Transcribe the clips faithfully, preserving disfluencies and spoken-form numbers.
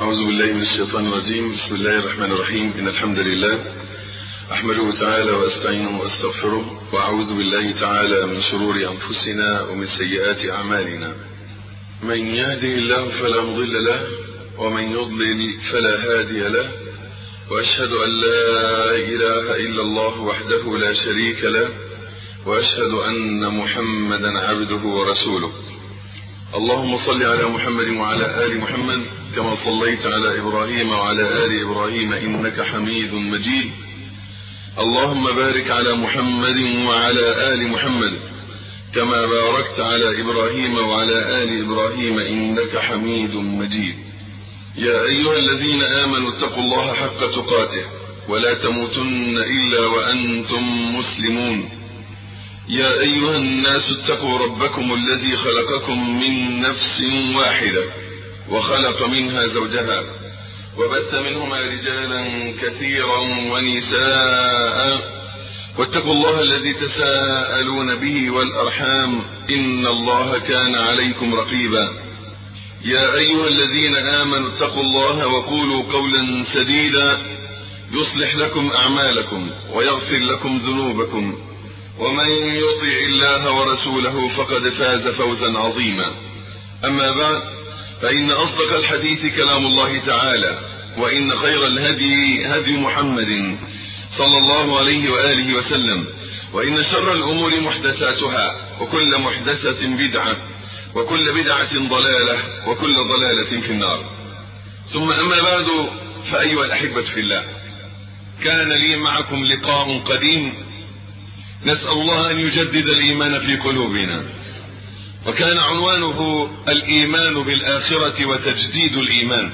أعوذ بالله من الشيطان الرجيم. بسم الله الرحمن الرحيم. إن الحمد لله أحمده تعالى وأستعينه وأستغفره، وأعوذ بالله تعالى من شرور أنفسنا ومن سيئات أعمالنا. من يهده الله فلا مضل له، ومن يضلل فلا هادي له، وأشهد أن لا إله إلا الله وحده لا شريك له، وأشهد أن محمدا عبده ورسوله. اللهم صل على محمد وعلى آل محمد كما صليت على إبراهيم وعلى آل إبراهيم إنك حميد مجيد. اللهم بارك على محمد وعلى آل محمد كما باركت على إبراهيم وعلى آل إبراهيم إنك حميد مجيد. يا أيها الذين آمنوا اتقوا الله حق تقاته ولا تموتن إلا وأنتم مسلمون. يا أيها الناس اتقوا ربكم الذي خلقكم من نفس واحدة وخلق منها زوجها وبث منهما رجالا كثيرا ونساء، واتقوا الله الذي تساءلون به والأرحام إن الله كان عليكم رقيبا. يا أيها الذين آمنوا اتقوا الله وقولوا قولا سديدا يصلح لكم أعمالكم ويغفر لكم ذنوبكم، ومن يطع الله ورسوله فقد فاز فوزا عظيما. أما بعد، فإن أصدق الحديث كلام الله تعالى، وإن خير الهدي هدي محمد صلى الله عليه وآله وسلم، وإن شر الأمور محدثاتها، وكل محدثة بدعة، وكل بدعة ضلالة، وكل ضلالة في النار. ثم أما بعد، فأيها الأحبة في الله، كان لي معكم لقاء قديم نسأل الله أن يجدد الإيمان في قلوبنا، وكان عنوانه الإيمان بالآخرة وتجديد الإيمان.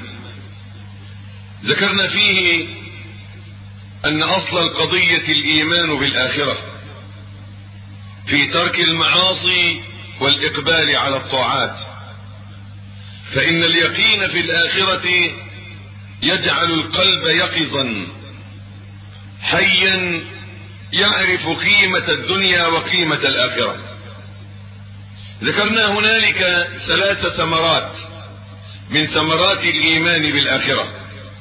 ذكرنا فيه أن أصل القضية الإيمان بالآخرة في ترك المعاصي والإقبال على الطاعات، فإن اليقين في الآخرة يجعل القلب يقظا حيا يعرف قيمة الدنيا وقيمة الآخرة. ذكرنا هنالك ثلاث ثمرات من ثمرات الإيمان بالآخرة.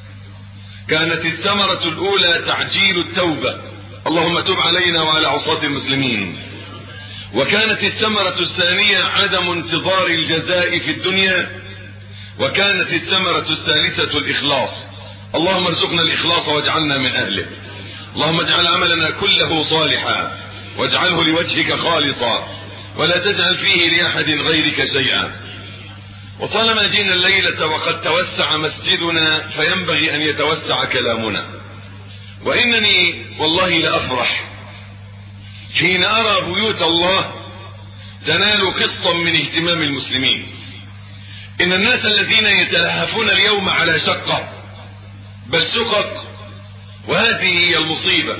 كانت الثمرة الأولى تعجيل التوبة، اللهم تب علينا وعلى عصاة المسلمين. وكانت الثمرة الثانية عدم انتظار الجزاء في الدنيا. وكانت الثمرة الثالثة الإخلاص، اللهم ارزقنا الإخلاص واجعلنا من أهله. اللهم اجعل عملنا كله صالحا واجعله لوجهك خالصا ولا تجعل فيه لأحد غيرك شيئا. وطالما جئنا الليلة وقد توسع مسجدنا فينبغي أن يتوسع كلامنا. وإنني والله لأفرح حين أرى بيوت الله تنال قسطا من اهتمام المسلمين. إن الناس الذين يتلهفون اليوم على شقة بل شقق، وهذه هي المصيبة.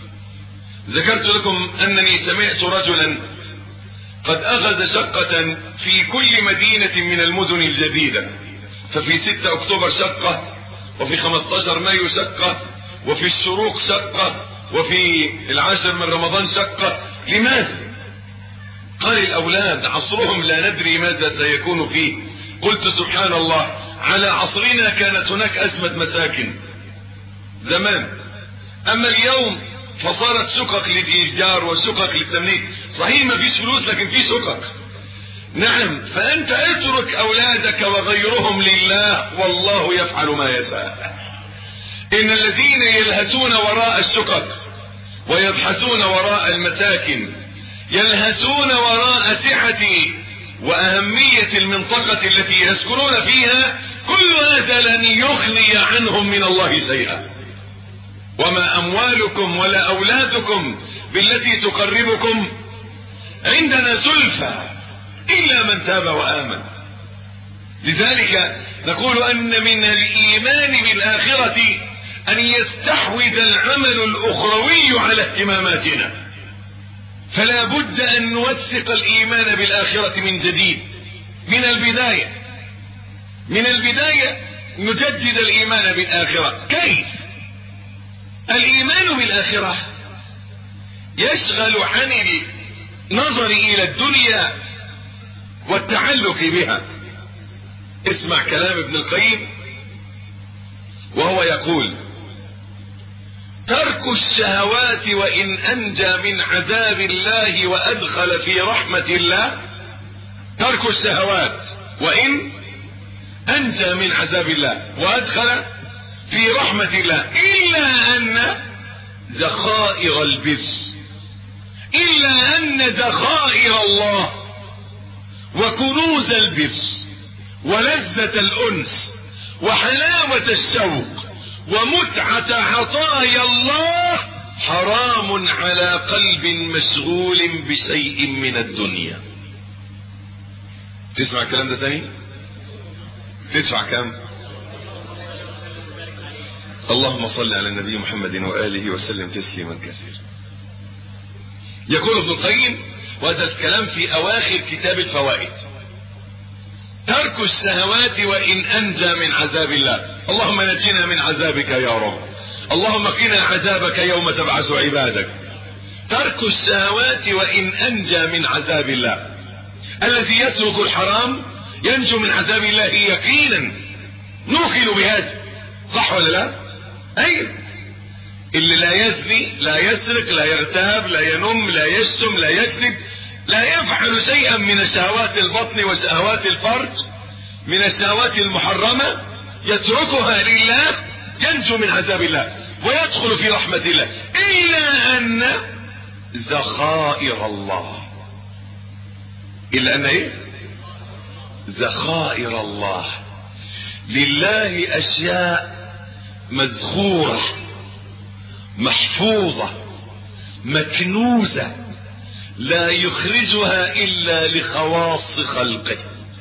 ذكرت لكم أنني سمعت رجلا قد أخذ شقة في كل مدينة من المدن الجديدة، ففي ستة أكتوبر شقة، وفي خمسة عشر مايو شقة، وفي الشروق شقة، وفي العاشر من رمضان شقة. لماذا؟ قال الأولاد عصرهم لا ندري ماذا سيكون فيه. قلت سبحان الله، على عصرنا كانت هناك أزمة مساكن زمان، أما اليوم فصارت شقق للإيجار وشقق للتمليك. صحيح ما فيش فلوس لكن في شقق. نعم، فأنت اترك أولادك وغيرهم لله والله يفعل ما يشاء. إن الذين يلهسون وراء الشقق ويبحثون وراء المساكن يلهسون وراء سعة وأهمية المنطقة التي يسكنون فيها، كل هذا لن يغني عنهم من الله شيئا. وما أموالكم ولا أولادكم بالتي تقربكم عندنا زلفى إلا من تاب وآمن. لذلك نقول أن من الإيمان بالآخرة أن يستحوذ العمل الأخروي على اهتماماتنا. فلا بد أن نوثق الإيمان بالآخرة من جديد، من البداية من البداية نجدد الإيمان بالآخرة. كيف؟ الإيمان بالآخرة يشغل عن النظر إلى الدنيا والتعلق بها. اسمع كلام ابن القيم وهو يقول: ترك الشهوات وإن أنجى من عذاب الله وأدخل في رحمة الله، ترك الشهوات وإن أنجى من عذاب الله وأدخل في رحمة الله، إلا أن ذخائر البر، إلا أن ذخائر الله وكنوز البر ولذة الأنس وحلاوة الشوق ومتعة عطايا الله حرام على قلب مشغول بشيء من الدنيا. تسمع الكلام ده تاني؟ تدفع كام؟ اللهم صل على النبي محمد وآله وسلم تسليما كثيرا. يقول ابن القيم، وهذا الكلام في أواخر كتاب الفوائد: ترك الشهوات وإن أنجى من عذاب الله. اللهم نجنا من عذابك يا رب، اللهم قنا عذابك يوم تبعث عبادك. ترك الشهوات وإن أنجى من عذاب الله. الذي يترك الحرام ينجو من عذاب الله يقينا، نوقن بهذا، صح ولا لا؟ أيوه. اللي لا يزني، لا يسرق، لا يغتاب، لا ينم، لا يشتم، لا يكذب، لا يفعل شيئا من شهوات البطن وشهوات الفرج، من الشهوات المحرمة، يتركها لله ينجو من عذاب الله ويدخل في رحمة الله، إلا أن ذخائر الله، إلا أن إيه؟ ذخائر الله. لله أشياء مذخورة محفوظة مكنوزة لا يخرجها إلا لخواص خلقه،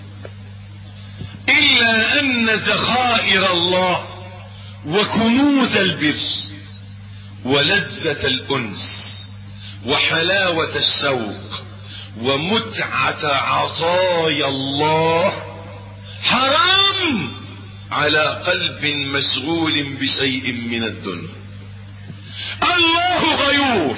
إلا أن ذخائر الله وكنوز البر ولذة الأنس وحلاوة الشوق ومتعة عطايا الله حرام على قلب مشغول بشيء من الدنيا. الله غيور،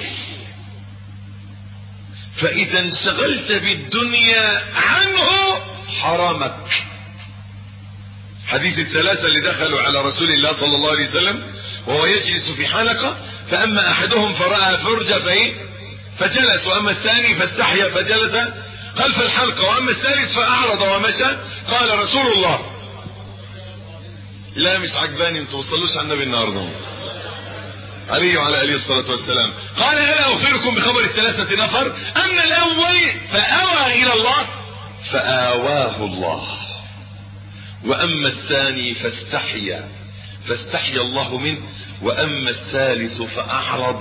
فإذا انشغلت بالدنيا عنه حرمك. حديث الثلاثة اللي دخلوا على رسول الله صلى الله عليه وسلم وهو يجلس في حلقة، فأما أحدهم فرأى فرجة فإيه فجلس، وأما الثاني فاستحيا فجلس خلف الحلقة، وأما الثالث فأعرض ومشى. قال رسول الله: لا مش عجباني، انتوا توصلوش على النبي النهارده عليه وعلى آله الصلاة والسلام. قال: ألا أخبركم بخبر الثلاثة نفر؟ أما الأول فأوى إلى الله فآواه الله، وأما الثاني فاستحيا فاستحيا الله منه، وأما الثالث فأعرض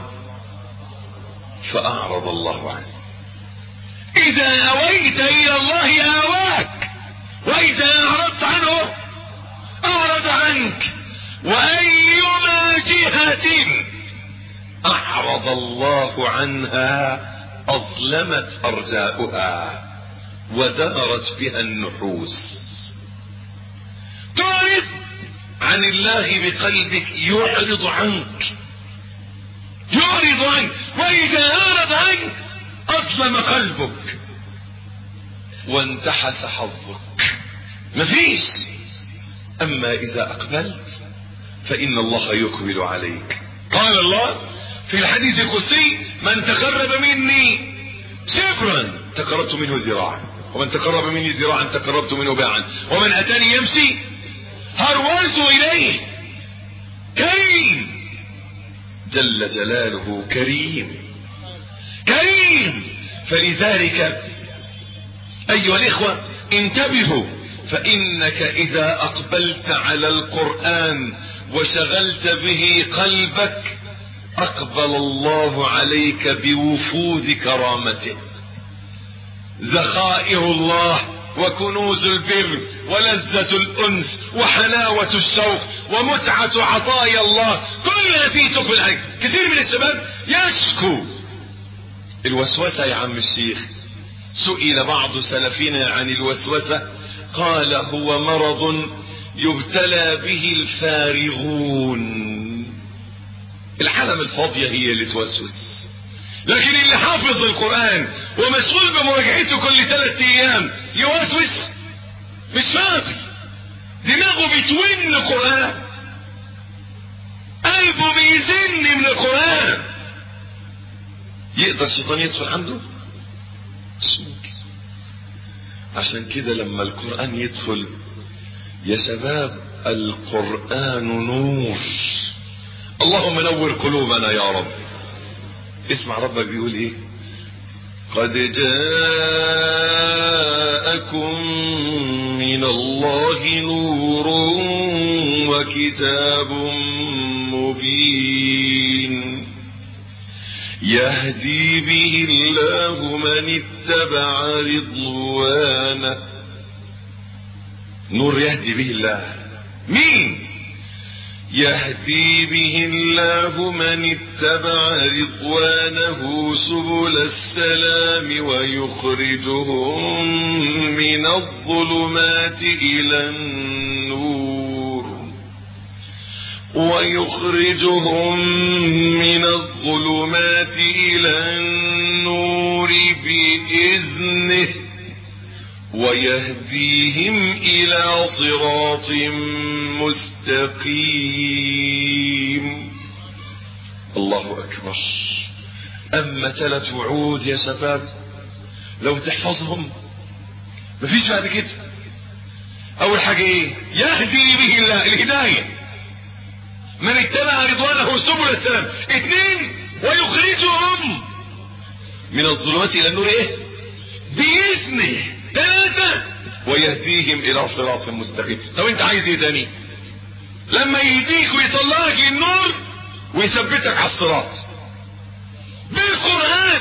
فأعرض الله عنه. إذا أويت إلى الله آواك، وإذا أعرضت عنه أعرض عنك. وأيما جهة أعرض الله عنها أظلمت أرجاؤها ودارت بها النحوس. تعرض عن الله بقلبك يعرض عنك، يعرض عنك، وإذا أعرض عنك أظلم قلبك وانتحس حظك، مفيش. أما إذا أقبلت فإن الله يقبل عليك. قال الله في الحديث القدسي: من تقرب مني شبرا تقربت منه ذراعا، ومن تقرب مني ذراعا تقربت منه باعا، ومن أتاني يمشي هرولت إليه. كريم جل جلاله، كريم كريم. فلذلك أيها الإخوة انتبهوا، فإنك إذا أقبلت على القرآن وشغلت به قلبك أقبل الله عليك بوفود كرامته. ذخائر الله وكنوز البر ولذة الأنس وحلاوة الشوق ومتعة عطايا الله كلها في تقبل العين. كثير من الشباب يشكو الوسوسة. يا عم الشيخ، سئل بعض سلفنا عن الوسوسة قال: هو مرض يبتلى به الفارغون. العالم الفاضية هي اللي توسوس، لكن اللي حافظ القرآن ومشغول بمراجعته كل ثلاثة ايام يوسوس؟ مش فاضي، دماغه بتون القرآن. قلبه بيزن من القرآن، يقدر الشيطان يدخل عنده؟ مش ممكن. عشان كده لما القرآن يدخل يا شباب، القرآن نور. اللهم نور قلوبنا يا رب. اسمع ربك بيقول ايه؟ قد جاءكم من الله نور وكتاب مبين يهدي به الله من اتبع رضوانه. نور يهدي به الله. مين يهدي به الله من اتبع رضوانه سبل السلام ويخرجهم من الظلمات إلى النور ويخرجهم من الظلمات إلى النور بإذنه ويهديهم إلى صراط مستقيم. الله أكبر. أما ثلاث وعود يا شباب لو تحفظهم مفيش بعد كده. أول حاجة إيه؟ يهدي به الله، الهداية، من اتبع رضوانه سبل السلام. اثنين، ويخرجهم من الظلمات إلى النور إيه؟ بإذنه. ثلاثة، ويهديهم إلى صراط مستقيم. طب أنت عايز إيه تاني؟ لما يهديك ويطلعك للنور ويثبتك على الصراط بالقرآن.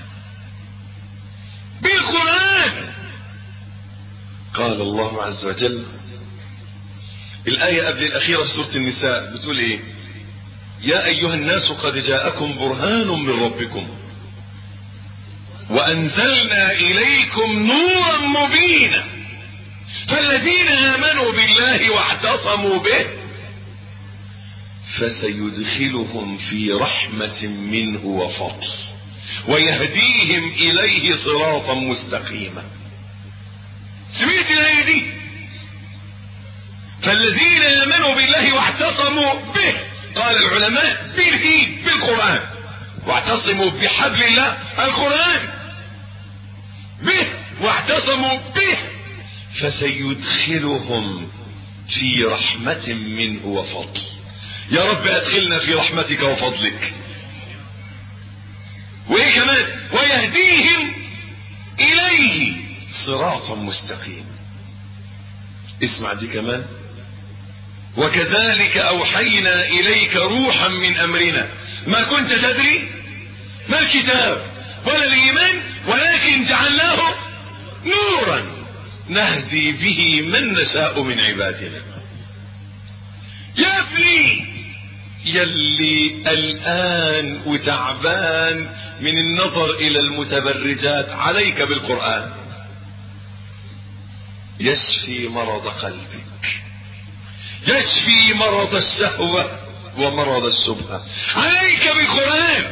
بالقرآن. قال الله عز وجل الآية قبل الأخيرة في سورة النساء بتقول إيه؟ يا أيها الناس قد جاءكم برهان من ربكم وأنزلنا إليكم نورا مبينا فالذين آمنوا بالله واعتصموا به فسيدخلهم في رحمة منه وفضل ويهديهم إليه صراطا مستقيما. سمعت الآية دي؟ فالذين آمنوا بالله واعتصموا به، قال العلماء به بالقرآن، واعتصموا بحبل الله القرآن، به واعتصموا به فسيدخلهم في رحمة منه وفضل. يا رب ادخلنا في رحمتك وفضلك. وايه كمان؟ ويهديهم اليه صراطا مستقيما. اسمع دي كمان، وكذلك اوحينا اليك روحا من امرنا ما كنت تدري ما الكتاب ولا الايمان ولكن جعلناه نورا نهدي به من نشاء من عبادنا. يا ابني يلي الآن وتعبان من النظر إلى المتبرجات، عليك بالقرآن. يشفي مرض قلبك، يشفي مرض الشهوة ومرض الشبهة. عليك بالقرآن.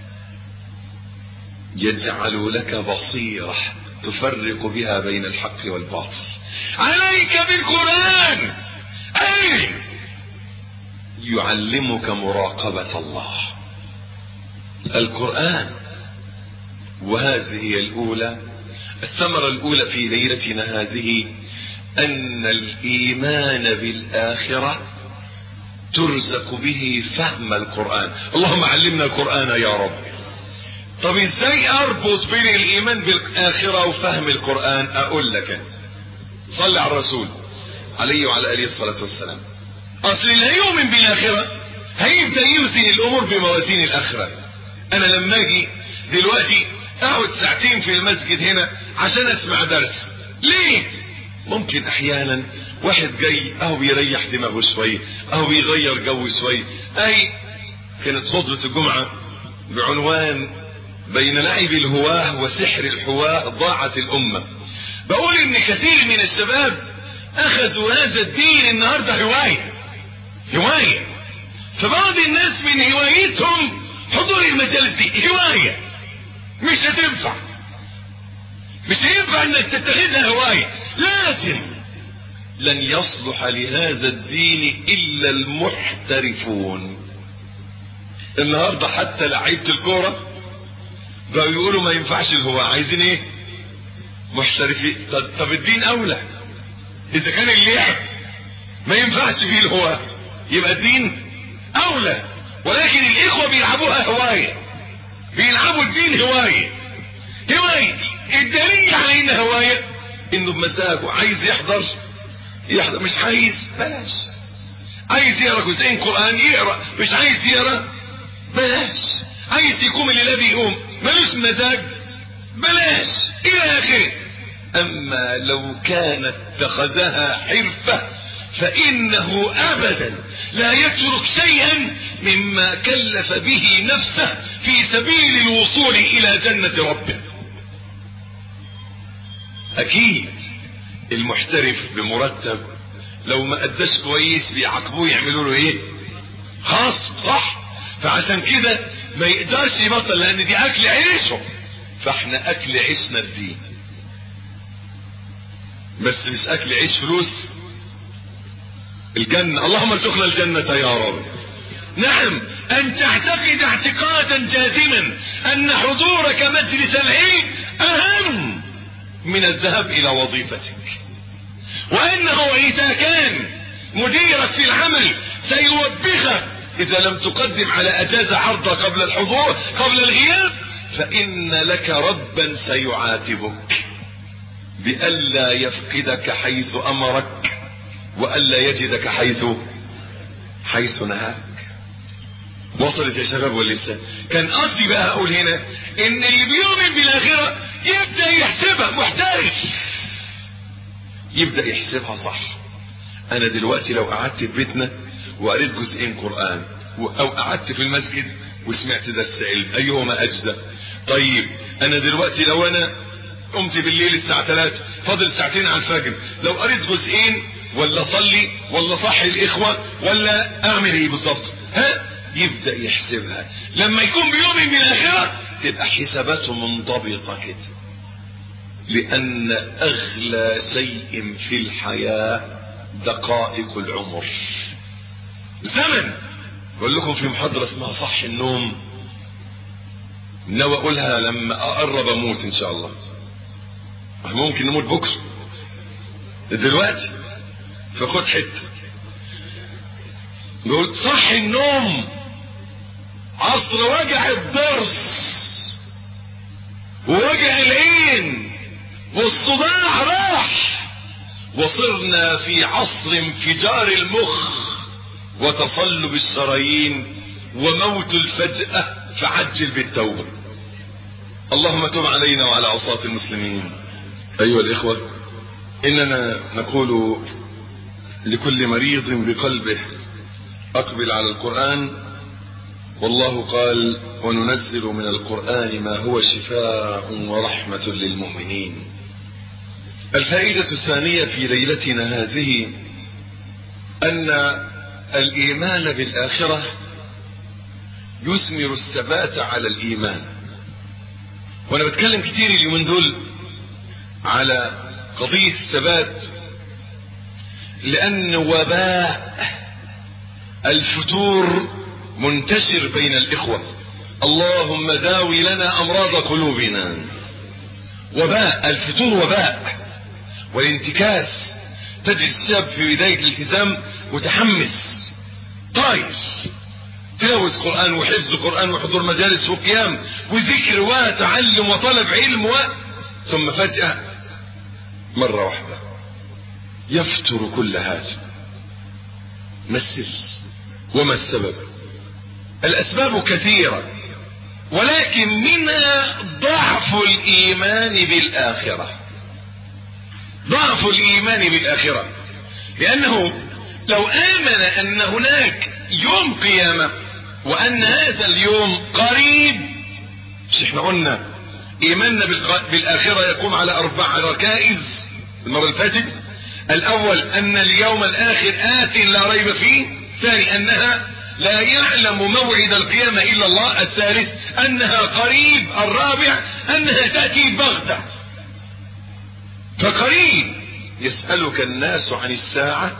يجعل لك بصيرة تفرق بها بين الحق والباطل. عليك بالقرآن. أي يعلمك مراقبة الله. القرآن. وهذه هي الأولى، الثمرة الأولى في ليلتنا هذه، أن الإيمان بالآخرة ترزق به فهم القرآن. اللهم علمنا القرآن يا رب. طب ازاي اربط بين الإيمان بالآخرة وفهم القرآن؟ أقول لك، صلي على الرسول عليه وعلى آله الصلاة والسلام. اصل اللي هيؤمن بالآخرة هيبدأ يوزن الامور بموازين الآخرة. انا لما اجي دلوقتي اقعد ساعتين في المسجد هنا عشان اسمع درس، ليه؟ ممكن احيانا واحد جاي اهو بيريح دماغه شوي، اهو بيغير جو شوي. اي كانت خطبة الجمعة بعنوان بين لعب الهواه وسحر الحواه ضاعت الامة. بقول ان كثير من الشباب اخذوا هذا الدين النهاردة هواية هواية. فبعض الناس من هوايتهم حضور المجالس دي هواية. مش هتنفع، مش هينفع انك تتخذها هواية. لازم لن يصلح لهذا الدين الا المحترفون. النهاردة حتى لعيبة الكورة بقوا يقولوا ما ينفعش الهواء، عايزين ايه؟ محترفين. طب الدين اولى، اذا كان اللعب ما ينفعش فيه الهواء يبقى الدين اولى. ولكن الاخوة بيلعبوها هواية، بيلعبوا الدين هواية هواية. الدليل على انها هواية انه بمزاجه عايز يحضر يحضر، مش عايز بلاش. عايز يقرا جزئين قرآن يقرا، مش عايز يقرا بلاش. عايز يقوم الليلة بيقوم، ملوش مزاج بلاش، الى اخره. اما لو كانت اتخذها حرفة فانه ابدا لا يترك شيئا مما كلف به نفسه في سبيل الوصول الى جنة ربه. اكيد المحترف بمرتب لو ما اداش كويس بيعاقبوه يعملوا له ايه؟ خاص، صح؟ فعشان كده ما يقدرش يبطل، لان دي اكل عيشه. فاحنا اكل عيشنا الدين، بس مش اكل عيش فلوس الجنة. اللهم ارزقنا الجنة يا رب. نعم، ان تعتقد اعتقادا جازما ان حضورك مجلس العلم اهم من الذهاب الى وظيفتك، وانه اذا كان مديرك في العمل سيوبخك اذا لم تقدم على اجازة عرضة قبل الحضور قبل الغياب، فان لك ربا سيعاتبك بألا يفقدك حيث امرك وألا يجدك حيث حيث نهاك. وصلت يا شباب ولا لسه؟ كان قصدي بقى اقول هنا ان اللي بيؤمن بالاخره يبدا يحسبها محترف، يبدا يحسبها صح. انا دلوقتي لو قعدت في بيتنا وقريت جزئين قران، او قعدت في المسجد وسمعت درس علم، ايهما اجدى؟ طيب انا دلوقتي لو انا قمت بالليل الساعه ثلاثة فاضل ساعتين على الفجر، لو قريت جزئين ولا صلي ولا صحي الاخوه ولا اعمل ايه بالظبط؟ ها؟ يبدأ يحسبها. لما يكون بيؤمن بالاخره تبقى حساباته منضبطه كده، لان اغلى شيء في الحياه دقائق العمر، زمن. بقول لكم في محاضره اسمها صح النوم، ناوي اقولها لما اقرب اموت ان شاء الله. ممكن نموت بكره دلوقتي، فخد حته. بقول صح النوم عصر وجع الضرس ووجع العين والصداع راح، وصرنا في عصر انفجار المخ وتصلب الشرايين وموت الفجأة، فعجل بالتوبة. اللهم تب علينا وعلى عصاة المسلمين. ايها الاخوة، اننا نقول لكل مريض بقلبه اقبل على القرآن، والله قال وننزل من القرآن ما هو شفاء ورحمة للمؤمنين. الفائدة الثانية في ليلتنا هذه ان الايمان بالاخرة يثمر الثبات على الايمان. وانا بتكلم كتير اليومين دول على قضية الثبات، لان وباء الفتور منتشر بين الاخوة. اللهم داوي لنا امراض قلوبنا. وباء الفتور وباء والانتكاس. تجد الشاب في بداية الالتزام متحمس طاير، تلاوة قرآن وحفظ قرآن وحضور مجالس وقيام وذكر وتعلم وطلب علم و... ثم فجأة مرة واحدة يفتر كل هذا. ما السر وما السبب؟ الاسباب كثيرة، ولكن منها ضعف الايمان بالاخرة. ضعف الايمان بالاخرة، لانه لو امن ان هناك يوم قيامة وان هذا اليوم قريب، مش احنا قلنا ايماننا بالاخرة يقوم على اربع ركائز المرة اللي فاتت؟ الاول ان اليوم الاخر ات لا ريب فيه، ثاني انها لا يعلم موعد القيامة الا الله، الثالث انها قريب، الرابع انها تأتي بغتة. فقريب يسألك الناس عن الساعة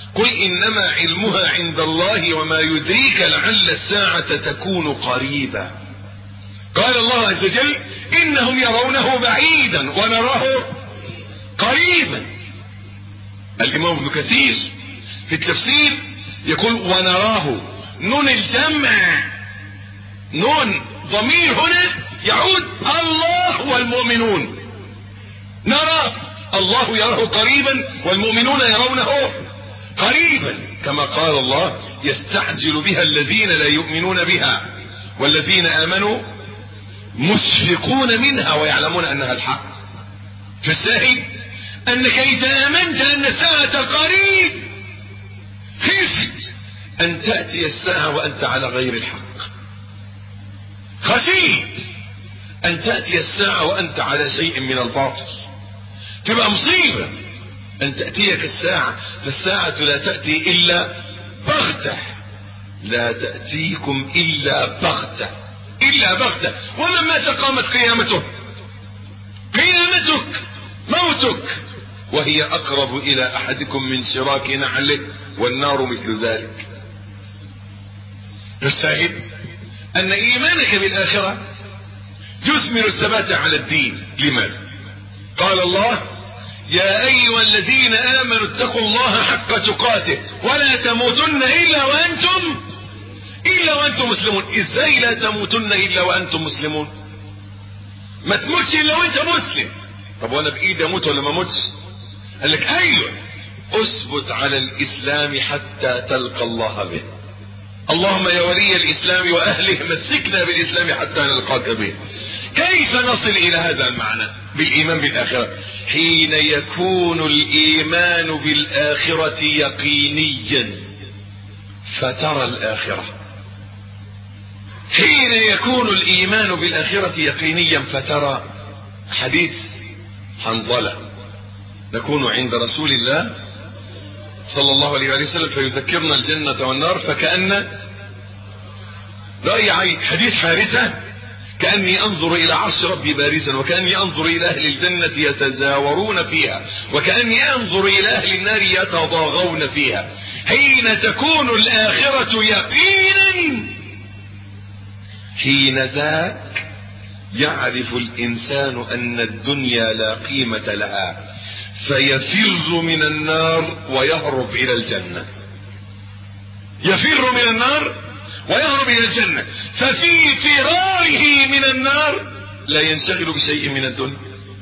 قل انما علمها عند الله وما يدريك لعل الساعة تكون قريبا. قال الله عز وجل انهم يرونه بعيدا ونراه قريبا. الامام ابن كثير في التفسير يقول ونراه، نون الجمع، نون ضمير هنا يعود الله والمؤمنون. نرى الله يراه قريبا والمؤمنون يرونه قريبا، كما قال الله يستعجل بها الذين لا يؤمنون بها والذين آمنوا مشفقون منها ويعلمون أنها الحق. فالشاهد أنك إذا آمنت أن الساعة قريب خفت أن تأتي الساعة وأنت على غير الحق، خشيت أن تأتي الساعة وأنت على شيء من الباطل، تبقى مصيبة أن تأتيك الساعة. فالساعة لا تأتي إلا بغتة، لا تأتيكم إلا بغتة، إلا بغتة. ومن مات قامت قيامته، قيامتك موتك، وهي أقرب إلى أحدكم من شراك نعله والنار مثل ذلك. فالشاهد أن إيمانك بالآخرة يثمر الثبات على الدين. لماذا؟ قال الله يا أيها الذين آمنوا اتقوا الله حق تقاته ولا تموتن إلا وأنتم إلا وأنتم مسلمون. إزاي لا تموتن إلا وأنتم مسلمون؟ ما تموتش إلا وأنت مسلم. طب وأنا بإيدي أموت ولا ما أموتش؟ قال لك أيوه، أثبت على الإسلام حتى تلقى الله به. اللهم يا ولي الإسلام وأهله مسكنا بالإسلام حتى نلقاك به. كيف نصل إلى هذا المعنى بالإيمان بالآخرة؟ حين يكون الإيمان بالآخرة يقينيا فترى الآخرة. حين يكون الإيمان بالآخرة يقينيا فترى. حديث حنظلة: نكون عند رسول الله صلى الله عليه وسلم فيذكرنا الجنة والنار فكأن رأي عين. حديث حارثة: كأني أنظر إلى عرش ربي بارزا وكأني أنظر إلى أهل الجنة يتزاورون فيها وكأني أنظر إلى أهل النار يتضاغون فيها. حين تكون الآخرة يقينا حين ذاك يعرف الإنسان أن الدنيا لا قيمة لها فيفر من النار ويهرب إلى الجنة. يفر من النار ويهرب إلى الجنة. ففي فراره من النار لا ينشغل بشيء من الدنيا،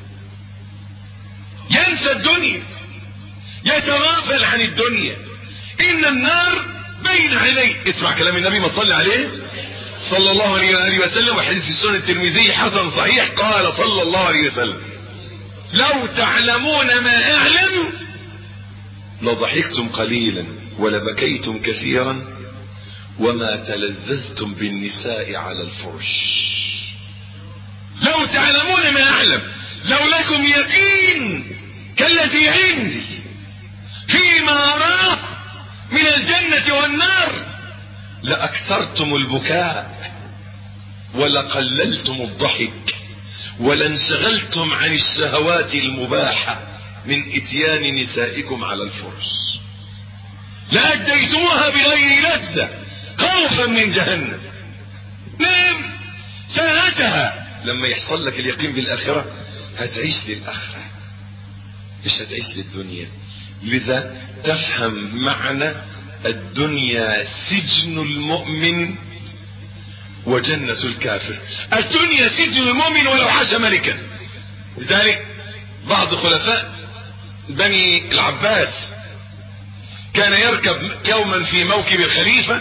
ينسى الدنيا، يتغافل عن الدنيا. إن النار بين عينيه. اسمع كلام النبي ما صلى عليه صلى الله عليه وآله وسلم، وحديث في السنن الترمذي حسن صحيح. قال صلى الله عليه وسلم: لو تعلمون ما أعلم لضحكتم قليلا ولبكيتم كثيرا وما تلذذتم بالنساء على الفرش. لو تعلمون ما أعلم، لو لكم يقين كالذي عندي فيما أراه من الجنة والنار لأكثرتم البكاء ولقللتم الضحك ولانشغلتم عن الشهوات المباحة من اتيان نسائكم على الفرش، لأديتموها بغير لذة خوفا من جهنم. نعم ساعتها لما يحصل لك اليقين بالآخرة هتعيش للآخرة مش هتعيش للدنيا. لذا تفهم معنى الدنيا سجن المؤمن وجنة الكافر. الدنيا سجن المؤمن ولو عاش ملكا. لذلك بعض خلفاء بني العباس كان يركب يوما في موكب الخليفة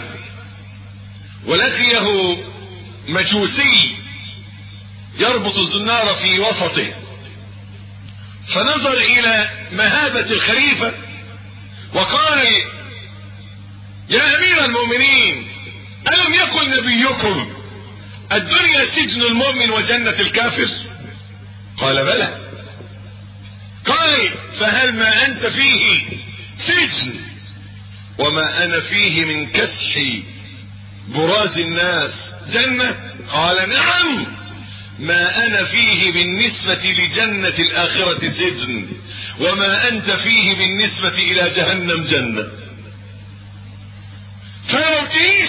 ولقيه مجوسي يربط الزنار في وسطه، فنظر إلى مهابة الخليفة وقال: يا أمير المؤمنين، ألم يقل نبيكم الدنيا سجن المؤمن وجنة الكافر؟ قال: بلى. قال: فهل ما أنت فيه سجن وما أنا فيه من كسح براز الناس جنة؟ قال: نعم، ما أنا فيه بالنسبة لجنة الآخرة سجن وما أنت فيه بالنسبة إلى جهنم جنة.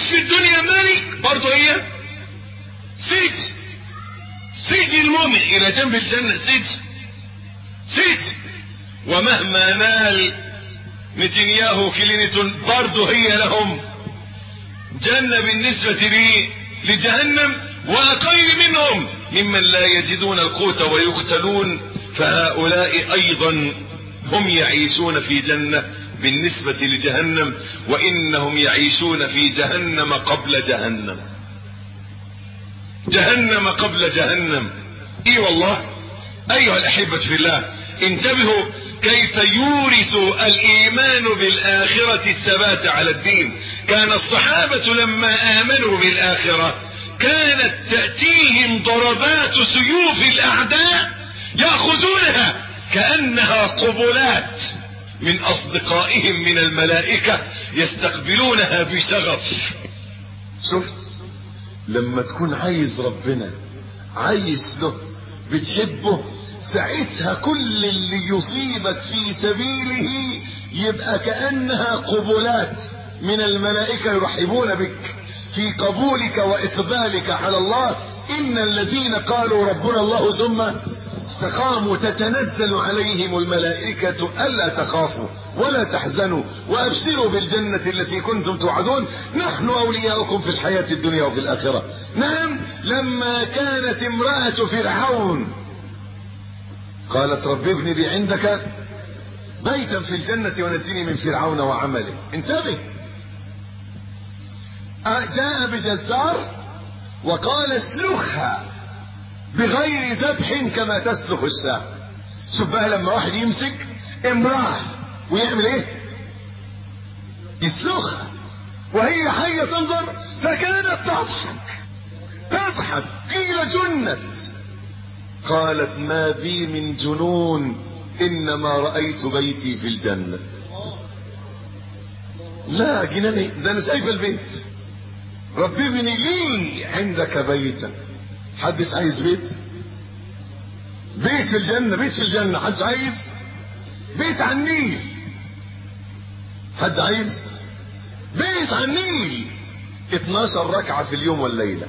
في الدنيا ملك برضه هي سجن. سجن المؤمن الى جنب الجنة سجن سجن. ومهما نال نتنياهو كلينتون برضه هي لهم جنة بالنسبة لي لجهنم، وأقل منهم ممن لا يجدون القوت ويقتلون، فهؤلاء أيضا هم يعيشون في جنة بالنسبة لجهنم، وإنهم يعيشون في جهنم قبل جهنم. جهنم قبل جهنم. اي والله. ايها الأحبة في الله، انتبهوا كيف يورث الإيمان بالآخرة الثبات على الدين. كان الصحابة لما آمنوا بالآخرة كانت تأتيهم ضربات سيوف الأعداء يأخذونها كأنها قبلات من أصدقائهم من الملائكة يستقبلونها بشغف. شفت لما تكون عايز ربنا، عايز له، بتحبه، ساعتها كل اللي يصيبك في سبيله يبقى كأنها قبلات من الملائكة يرحبون بك في قبولك وإقبالك على الله. إن الذين قالوا ربنا الله ثم استقاموا تتنزل عليهم الملائكة ألا تخافوا ولا تحزنوا وأبشروا بالجنة التي كنتم توعدون نحن أولياؤكم في الحياة الدنيا وفي الآخرة. نعم، لما كانت امرأة فرعون قالت رب ابن لي عندك بيتا في الجنة ونجني من فرعون وعمله. انتبه، جاء بجزار وقال اسلخها بغير ذبح كما تسلخ الشاة. شوف بقى لما واحد يمسك امرأة ويعمل ايه؟ يسلخها وهي حية تنظر، فكانت تضحك تضحك. قيل جنت، قالت ما بي من جنون انما رأيت بيتي في الجنة. لا جناني، ده انا شايف البيت. ربي ابني لي عندك بيتا. حدش عايز بيت؟ بيت في الجنة، بيت في الجنة. حدش عايز بيت على النيل؟ حد عايز بيت على النيل؟ اتناشر ركعة في اليوم والليلة.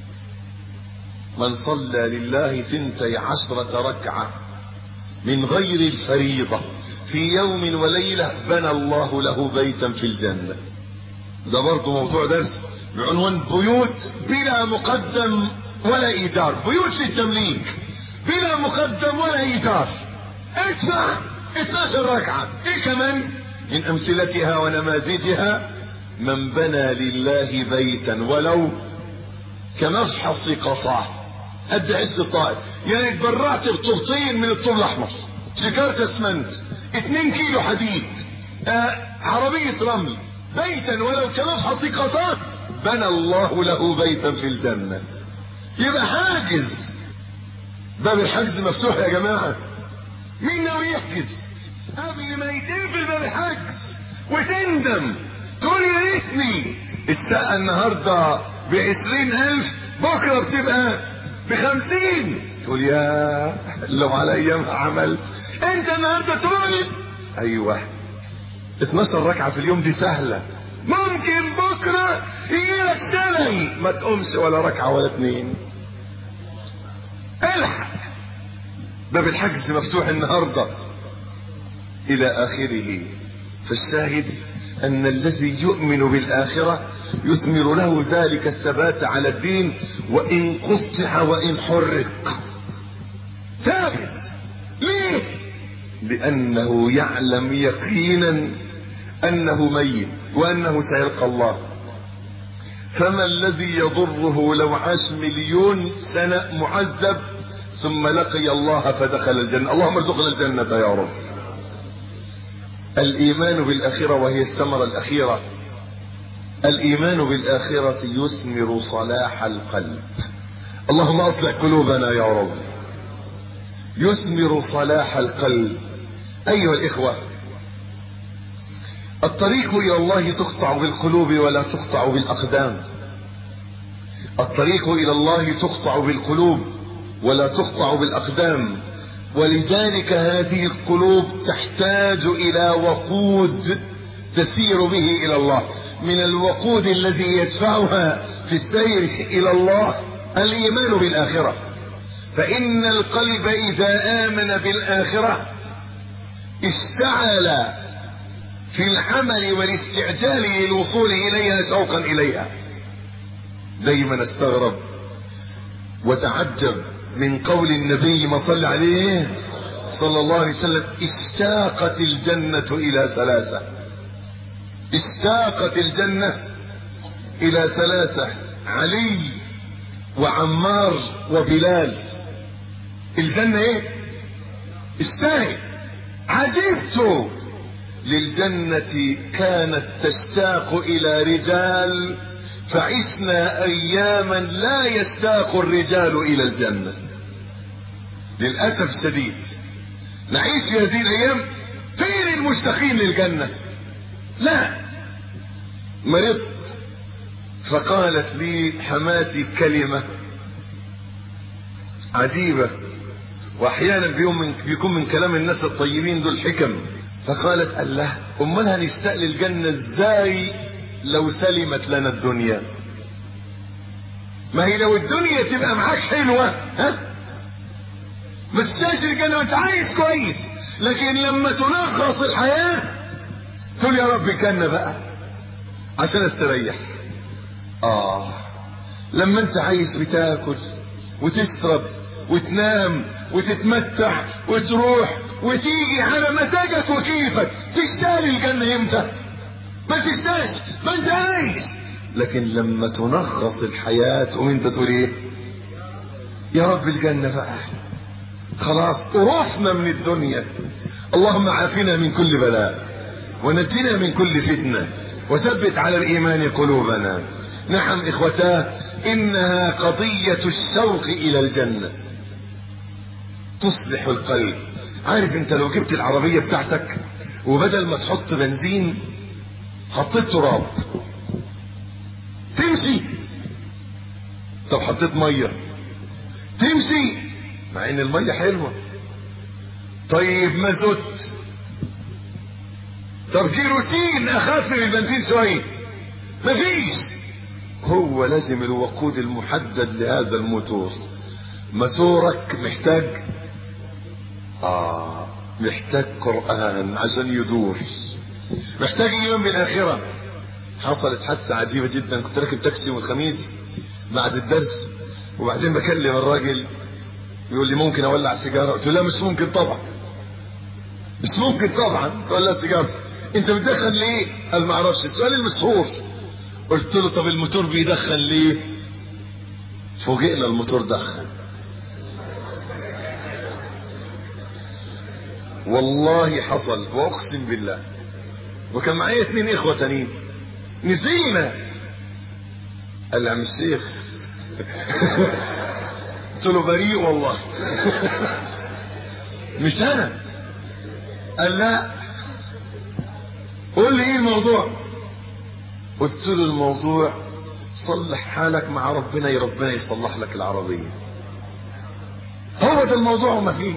من صلى لله ثنتي عشرة ركعة من غير الفريضة في يوم وليلة بنى الله له بيتا في الجنة. ده برضه موضوع درس بعنوان بيوت بلا مقدم ولا ايجار. بيوت للتمليك بلا مقدم ولا ايجار. ادفع اتناشر ركعة. ايه كمان من امثلتها ونماذجها؟ من بنى لله بيتا ولو كمفحص قطعه قد عز الطائف، يعني اتبرعت بطوبتين من الطوب الاحمر، شكارة اسمنت، اتنين كيلو حديد، آه عربية رمل، بيتا ولو كمفحص قطعه بنى الله له بيتا في الجنة. يبقى حاجز. باب الحجز مفتوح يا جماعة. مين ناوي يحجز قبل ما يتقفل باب الحجز وتندم تقول يا ريتني الساعة النهاردة بعشرين الف، بكرة بتبقى بخمسين، تقول يا لو على ايامها عملت. انت النهاردة تقول ايوه اتناشر ركعة في اليوم دي سهلة، ممكن بكرة يجيلك شلل ما تقومش ولا ركعة ولا اتنين. الحق، باب الحجز مفتوح النهاردة الى اخره. فالشاهد ان الذي يؤمن بالاخرة يثمر له ذلك الثبات على الدين وان قطع وان حرق ثابت. ليه؟ لانه يعلم يقينا انه ميت وانه سيلقى الله. فما الذي يضره لو عاش مليون سنة معذب ثم لقي الله فدخل الجنة؟ اللهم ارزقنا الجنة يا رب. الايمان بالاخرة وهي الثمرة الاخيرة. الايمان بالاخرة يثمر صلاح القلب. اللهم اصلح قلوبنا يا رب. يثمر صلاح القلب. ايها الاخوة، الطريق الى الله تقطع بالقلوب ولا تقطع بالاقدام. الطريق الى الله تقطع بالقلوب ولا تقطع بالاقدام. ولذلك هذه القلوب تحتاج الى وقود تسير به الى الله. من الوقود الذي يدفعها في السير إلى الله الإيمان بالآخرة. فإن القلب إذا آمن بالآخرة اشتعل في العمل والاستعجال للوصول إليها شوقا إليها. دايما استغرب وتعجب من قول النبي ما صلى عليه صلى الله عليه وسلم: اشتاقت الجنة إلى ثلاثة. اشتاقت الجنة إلى ثلاثة: علي وعمار وبلال. الجنة ايه؟ اشتاقت. عجبت للجنة كانت تشتاق إلى رجال فعشنا أياما لا يشتاق الرجال إلى الجنة. للأسف الشديد نعيش في هذه الأيام فين المشتاقين للجنة؟ لا. مرضت فقالت لي حماتي كلمة عجيبة، وأحيانا بيكون من كلام الناس الطيبين دول حكم. فقالت: الله، أمال هنشتاق للجنة ازاي لو سلمت لنا الدنيا؟ ما هي لو الدنيا تبقى معاك حلوة ها ما تشتاقش للجنة وانت عايش كويس، لكن لما تنغص الحياة تقول يا رب الجنة بقى عشان استريح. اه لما انت عايش بتاكل وتشرب وتنام وتتمتع وتروح وتيجي على مزاجك وكيفك، تشتاق للجنة امتى؟ ما تشتاقش، ما انت عايش. لكن لما تنغص الحياة وانت تقول ايه؟ يا رب الجنة بقى، خلاص قرفنا من الدنيا. اللهم عافنا من كل بلاء ونجنا من كل فتنة وثبت على الإيمان قلوبنا. نعم إخوتاه، إنها قضية الشوق إلى الجنة تصلح القلب. عارف انت لو جبت العربية بتاعتك وبدل ما تحط بنزين حطيت تراب تمشي؟ طب حطيت مية تمشي؟ مع ان المية حلوة. طيب مازوت؟ طب كيروسين اخف من البنزين شوية؟ مفيش. هو لازم الوقود المحدد لهذا الموتور. موتورك محتاج آه محتاج قرآن عشان يدور، محتاج ايمان بالاخرة. حصلت حادثة عجيبة جدا، كنت راكب تاكسي يوم الخميس بعد الدرس، وبعدين بكلم الراجل يقول لي ممكن اولع سيجارة؟ قلت له لا مش ممكن طبعا، مش ممكن طبعا تولع سيجارة. انت بتدخن ليه؟ قال ما اعرفش. السؤال المشهور. قلت له طب الموتور بيدخن ليه؟ فوجئنا الموتور دخن. والله حصل واقسم بالله. وكان معايا اتنين اخوة تانيين، نزلنا. قال لي عم الشيخ قلت له بريء والله مش انا. قال لا. قول لي ايه الموضوع؟ قلت له الموضوع صلح حالك مع ربنا، يا ربنا يصلح لك العربية. هو ده الموضوع وما فيه.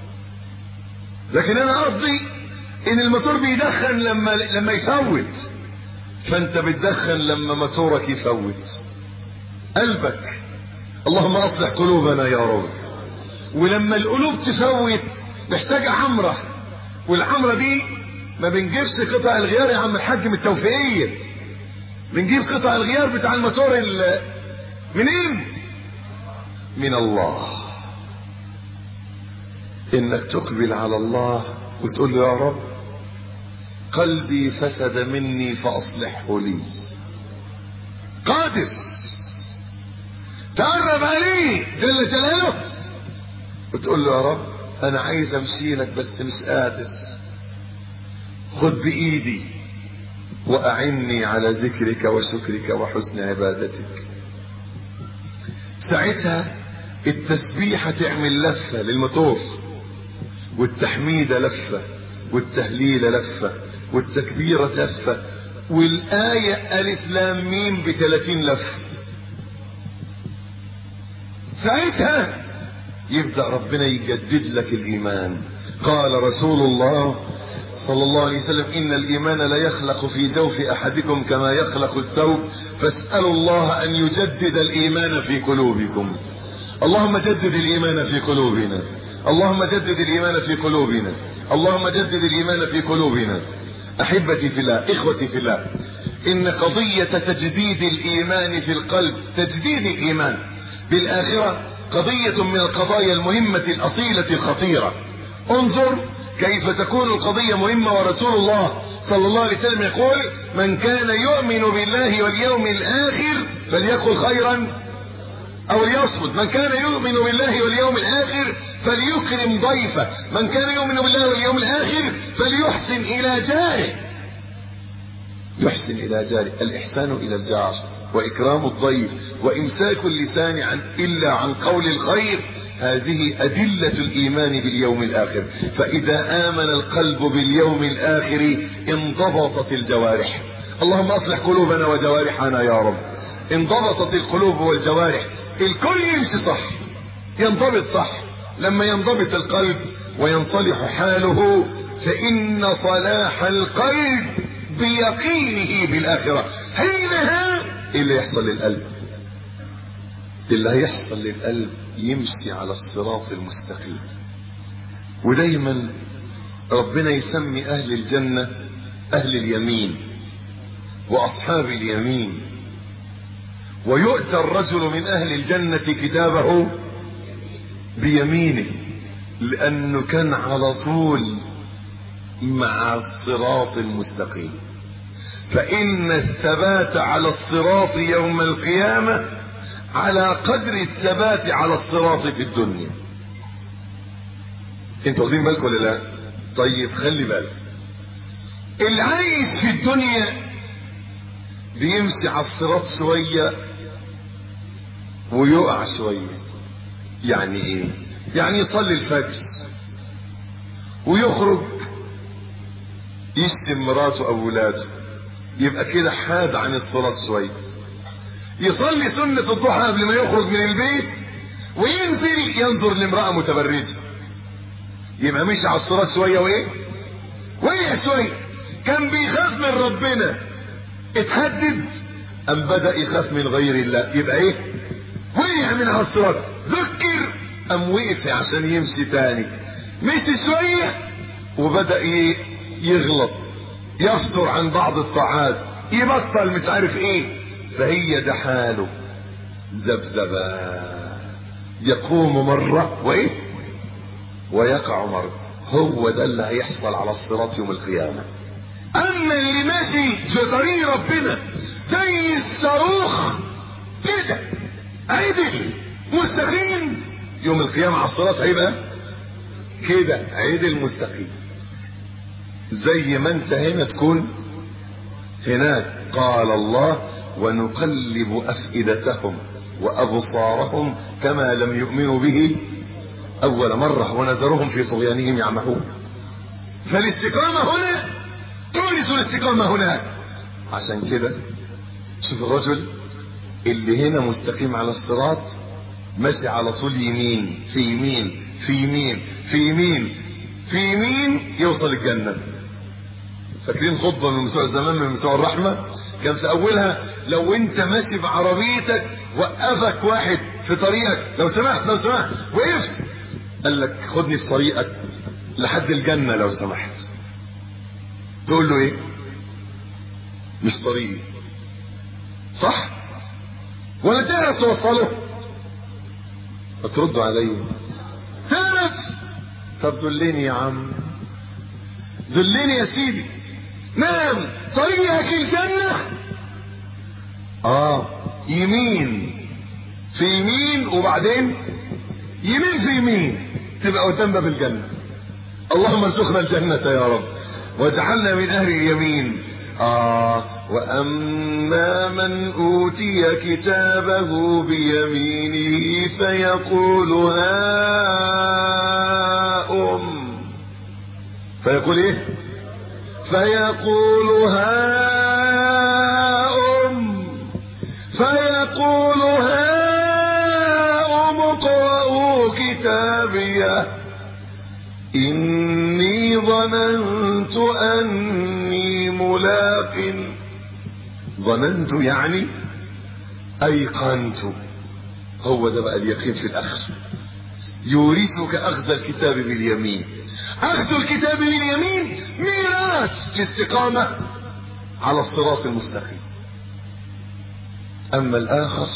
لكن انا قصدي ان الموتور بيدخن لما لما يفوت، فانت بتدخن لما موتورك يفوت قلبك. اللهم اصلح قلوبنا يا رب. ولما القلوب تفوت محتاجة عمرة، والعمرة دي ما بنجيبش قطع الغيار يا عم الحاج من التوفيقية، بنجيب قطع الغيار بتاع الموتور منين؟ من الله. انك تقبل على الله وتقول له يا رب قلبي فسد مني فاصلحه لي. قادر. تقرب عليه جل جلاله وتقول له يا رب انا عايز امشي لك بس مش قادر، خد بايدي واعني على ذكرك وشكرك وحسن عبادتك. ساعتها التسبيحة تعمل لفة للموتور، والتحميدة لفة، والتهليل لفة، والتكبيرة لفة، والآية ألف لام ميم بثلاثين لفة. ساعتها يبدأ ربنا يجدد لك الإيمان. قال رسول الله صلى الله عليه وسلم إن الإيمان لا يخلق في جوف أحدكم كما يخلق الثوب فاسألوا الله أن يجدد الإيمان في قلوبكم. اللهم جدد الإيمان في قلوبنا، اللهم جدد الإيمان في قلوبنا، اللهم جدد الإيمان في قلوبنا. أحبتي في الله، إخوتي في الله، إن قضية تجديد الإيمان في القلب، تجديد الإيمان بالآخرة، قضية من القضايا المهمة الأصيلة الخطيرة. انظر كيف تكون القضية مهمة، ورسول الله صلى الله عليه وسلم يقول: من كان يؤمن بالله واليوم الآخر فليقل خيرا أو ليصمت، من كان يؤمن بالله واليوم الآخر فليكرم ضيفه، من كان يؤمن بالله واليوم الآخر فليحسن إلى جاره. يحسن إلى جاره، الإحسان إلى الجار وإكرام الضيف وإمساك اللسان عن إلا عن قول الخير، هذه أدلة الإيمان باليوم الآخر. فإذا آمن القلب باليوم الآخر انضبطت الجوارح. اللهم أصلح قلوبنا وجوارحنا يا رب. انضبطت القلوب والجوارح، الكل يمشي صح، ينضبط صح. لما ينضبط القلب وينصلح حاله فإن صلاح القلب بيقينه بالآخرة. حينها اللي يحصل للقلب، اللي هيحصل للقلب يمشي على الصراط المستقيم. ودايما ربنا يسمي أهل الجنة أهل اليمين وأصحاب اليمين، ويؤتى الرجل من أهل الجنة كتابه بيمينه، لأنه كان على طول مع الصراط المستقيم. فإن الثبات على الصراط يوم القيامة على قدر الثبات على الصراط في الدنيا. انتوا واخدين بالكم ولا لا؟ طيب خلي بالك، اللي عايش في الدنيا بيمشي على الصراط شوية ويقع شوية. يعني ايه؟ يعني يصلي الفجر ويخرج يشتم مراته او ولاده، يبقى كده حاد عن الصلاة شوية. يصلي سنة الضحى قبل ما يخرج من البيت وينزل ينظر لامرأة متبرجة، يبقى مشي على الصلاة شوية وايه؟ وقع شوية. كان بيخاف من ربنا اتهدد ام بدأ يخاف من غير الله، يبقى ايه؟ وقع من على الصراط. ذكر ام وقف عشان يمشي تاني، مشي شوية وبدأ يغلط، يفتر عن بعض الطاعات، يبطل مش عارف ايه. فهي ده حاله، ذبذبة، يقوم مرة وايه ويقع مرة. هو ده اللي هيحصل على الصراط يوم القيامة. اما اللي ماشي في طريق ربنا زي الصاروخ كده عدل مستقيم، يوم القيامة على الصراط هيبقى كده عدل مستقيم، زي ما انت هنا تكون هناك. قال الله: ونقلب أفئدتهم وأبصارهم كما لم يؤمنوا به أول مرة ونذرهم في طغيانهم يعمهون. فالاستقامة هنا تورث الاستقامة هناك. عشان كده شوف الرجل اللي هنا مستقيم على الصراط ماشي على طول يمين في يمين في يمين في يمين في يمين يوصل الجنة. فاكرين خطبة من بتوع زمان من بتوع الرحمة كان في اولها: لو انت ماشي بعربيتك وقفك واحد في طريقك، لو سمحت لو سمحت وقفت، قال لك خدني في طريقك لحد الجنة لو سمحت، تقول له ايه؟ مش طريقي، صح؟ ولا تعرف توصله؟ هتردوا علي تعرف؟ طب دلني يا عم، دلني يا سيدي. نعم طريقك الجنة اه يمين في يمين وبعدين يمين في يمين تبقى قدام باب الجنة. اللهم ارزقنا الجنة يا رب واجعلنا من اهل اليمين. اه واما من اوتي كتابه بيمينه فيقول هاؤم، فيقول ايه؟ فيقول هاؤم فيقول هاؤم اقرءوا كتابيه إني ظننت ظننت أني ملاق. ظننت يعني أيقنت. هو ده بقى اليقين في الآخر. يورثك أخذ الكتاب باليمين. أخذ الكتاب باليمين ميراث الاستقامة على الصراط المستقيم. أما الآخر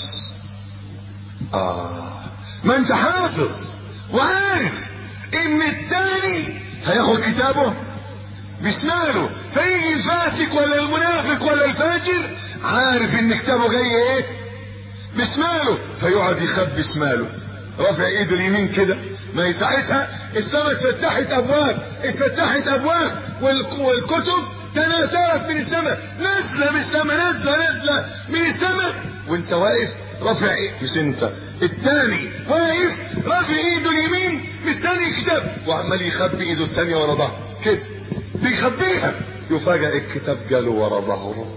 آه ما أنت حافظ وعارف إن التاني هياخد كتابه بشماله، فيجي الفاسق ولا المنافق ولا الفاجر عارف إن كتابه جاي إيه بشماله، فيقعد يخبي شماله رافع ايده اليمين كده. ما هي ساعتها السماء اتفتحت ابواب اتفتحت ابواب والكتب تناثرت من السماء، نازله من السماء نازله نازله من السماء، وانت واقف رافع ايده. مش انت، الثاني واقف رافع ايده اليمين مستني الكتاب وعمال يخبي ايده الثانيه ورا ظهره كده بيخبيها، يفاجئ الكتاب جاله ورا ظهره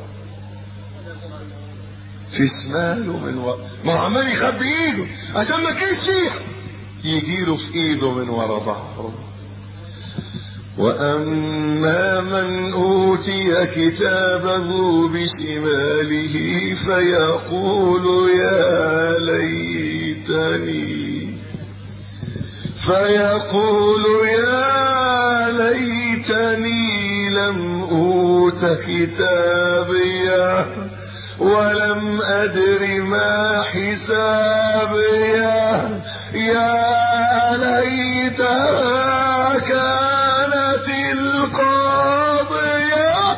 في شماله من ورا. ما هو عمال يخبي ايده عشان ما كانش يجيله في ايده من ورا ظهره. واما من اوتي كتابه بشماله فيقول يا ليتني فيقول يا ليتني لم اوت كتابيه ولم أدر ما حسابيه يا ليتها كانت القاضية.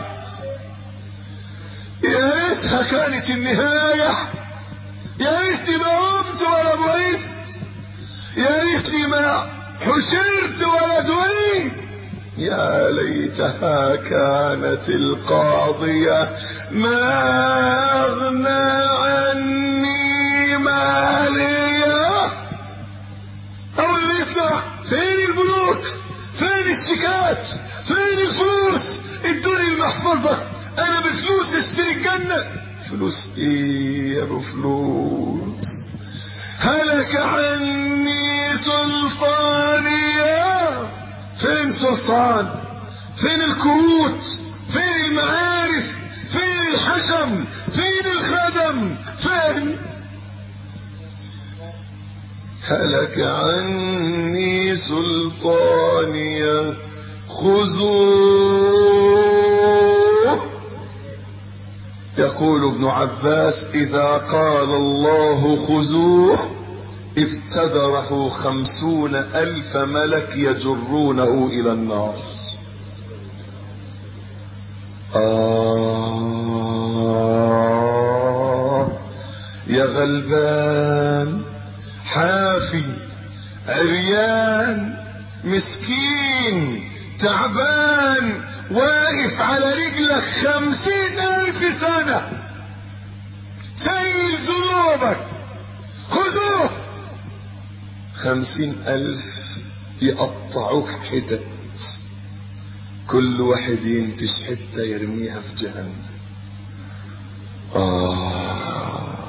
يا ريتها كانت النهاية. يا ريتني ما قمت ولا بعثت. يا ريتني ما حشرت ولا دعيت. يا ليتها كانت القاضية ما أغنى عني مالية. أول ما يطلع فين البنوك فين الشيكات فين الفلوس، ادوني المحفظة أنا بفلوس اشتري الجنة. فلوس ايه يا ابو فلوس؟ هلك عني سلطانية. فين سلطان؟ فين الكروت؟ فين المعارف؟ فين الحشم؟ فين الخدم؟ فين؟ هلك عني سلطانية خذوه. يقول ابن عباس إذا قال الله خذوه ابتدره خمسون ألف ملك يجرونه إلى النار. آه يا غلبان حافي عريان مسكين تعبان واقف على رجلك خمسين ألف سنة شايل ذنوبك. خذوه. خمسين ألف يقطعوك حتت، كل واحد ينتش حتة يرميها في جهنم. آه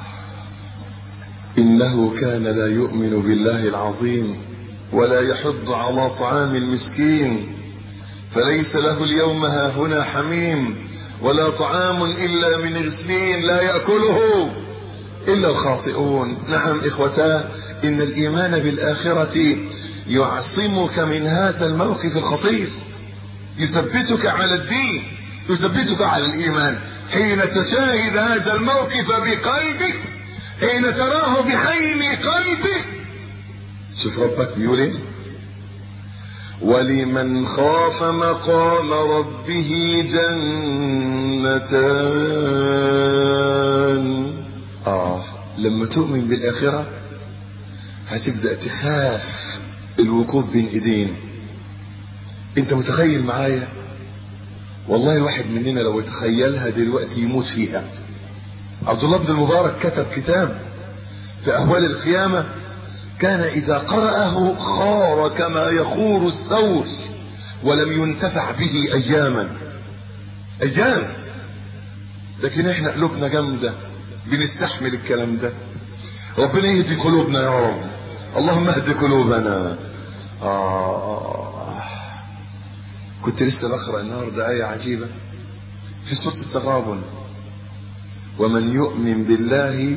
إنه كان لا يؤمن بالله العظيم ولا يحض على طعام المسكين، فليس له اليوم هاهنا حميم ولا طعام إلا من غسلين لا يأكله إلا الخاطئون. نعم إخوتاه، إن الإيمان بالآخرة يعصمك من هذا الموقف الخطير، يثبتك على الدين، يثبتك على الإيمان. حين تشاهد هذا الموقف بقلبك، حين تراه بعين قلبك، شوف ربك بيقول ايه؟ ولمن خاف مقام ربه جنتان. آه لما تؤمن بالآخرة هتبدأ تخاف الوقوف بين ايدين. انت متخيل معايا؟ والله الواحد مننا لو يتخيلها دلوقتي يموت فيها. عبد الله بن المبارك كتب كتاب في أهوال القيامة، كان إذا قرأه خار كما يخور الثور ولم ينتفع به أياما أيام. لكن احنا قلوبنا جامدة بنستحمل الكلام ده. ربنا يهدي قلوبنا يا رب، اللهم اهد قلوبنا. آه كنت لسه بقرأ النهاردة آية عجيبة في سورة التغابن: ومن يؤمن بالله